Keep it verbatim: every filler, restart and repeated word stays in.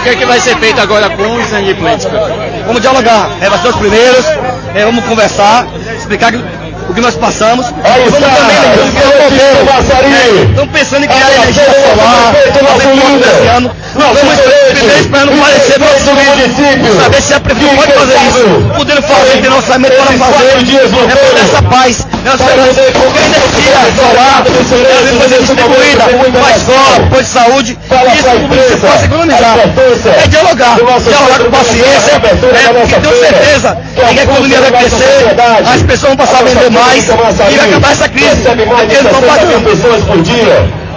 que é que vai ser feito agora com os inadimplentes? Vamos dialogar, é, vai ser os primeiros, é, vamos conversar, explicar o que nós passamos. Aí vamos está, também, é, estamos pensando em criar energia solar, esse ano. Vamos primeiro esperando parecer para o saber se a prefeitura pode fazer isso. Podendo fazer, ter orçamento para fazer, é por essa paz. Nós esperamos que a energia solar deve ser distribuída para a escola, para a saúde, e isso o público possa economizar. É dialogar, dialogar com paciência, é, porque tenho certeza que a economia vai crescer, as pessoas vão passar a vender mais e vai acabar essa crise. Porque eles estão pagando. pessoas por dia.